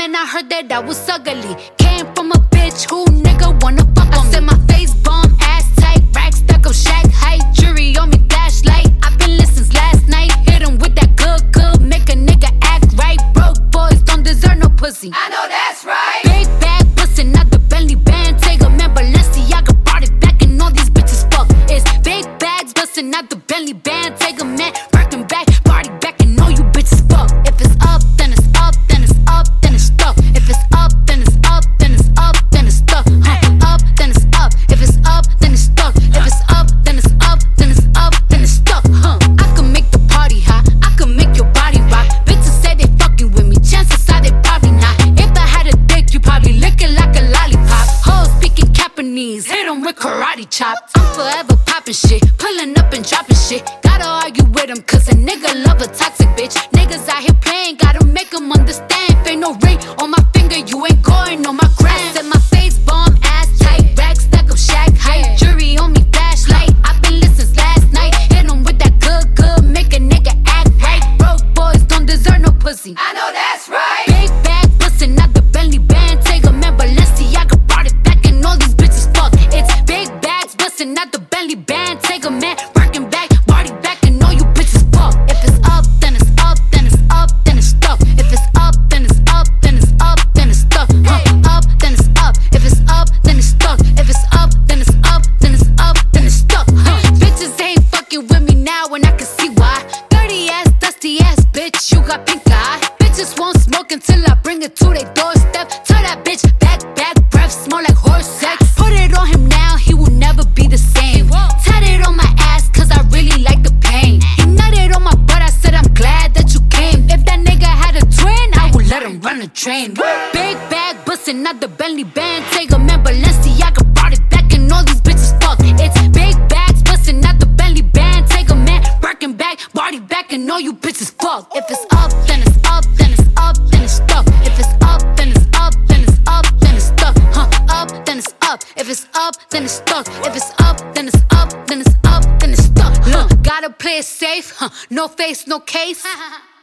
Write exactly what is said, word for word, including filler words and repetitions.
man, I heard that I was ugly. Came from a bitch who nigga wanna fuck on me. I said my face bomb, ass tight, rack stuck up, shack height, jury on me, flashlight. I've been listening since last night. Hit him with that good, good, make a nigga act right. Broke boys don't deserve no pussy. I know that's right. Big bag bustin' out the Bentley band. Take a man, Balenciaga brought it back and all these bitches fuck. It's big bags bustin' out the Bentley band. Take a man, working back, party back and all you bitches fuck. If it's up, then it's up, then it's up, then it's stuck. If it's up, then it's up, then it's up, then it's stuck. Huh. Up, then it's up. If it's up, then it's stuck. If it's up, then it's up, then it's up, then it's stuck. Huh. I can make the party hot. I can make your body rock. Bitches say they fucking with me. Chances are they probably not. If I had a dick, you probably lick it like a lollipop. Hoes speaking Japanese, hit 'em with karate chops. I'm forever popping shit, pulling up and dropping shit. Gotta argue with 'em cause a nigga love a toxic bitch. Niggas out here playing, gotta make 'em understand. If ain't no ring on my finger, you ain't going on my gram. I said my face bomb, ass tight, rack stack up, shack height, jury on me, flashlight. I've been listening since last night. Hit 'em with that good, good, make a nigga act right. Broke boys don't deserve no pussy. I know that's right. Big bag bustin' out the Bentley band. Take a man, Balenciaga brought it back and all these bitches fuck. It's big bags bustin' out the Bentley band. Take a man, working back, party back and all you bitches fuck. If it's up, then it's up, then it's up, then it's stuck. If it's up, then it's up, then it's up, then it's stuck. Huh. Up, then it's up. If it's up, then it's stuck. If it's up, then it's up, then it's up, then it's stuck. Huh. Bitches ain't fucking with me now and I can see why. Dirty ass, dusty ass bitch, you got pink eye. Bitches won't smoke until I bring it to their doorstep. Tell that bitch back, back, breath smell like horse sex. Put it on him now, he will never be the same. Tatted on my ass cause I really like the pain. He nutted on my butt, I said I'm glad that you came. If that nigga had a twin, I would let him run a train. Big bag bustin' out the Bentley band. Take a man, Balenciaga brought it back and all these bitches fuck. It's big bags bustin' out the Bentley band. Take a man, working back, body back and all you bitches fuck. If it's up, then it's up, then it's up, then it's stuck. If it's up, then it's up, then it's up, then it's stuck. Huh, up, then it's up. If it's up, then it's stuck. If it's up, then it's up, then it's up, then it's stuck. Huh, gotta play it safe, huh, no face, no case.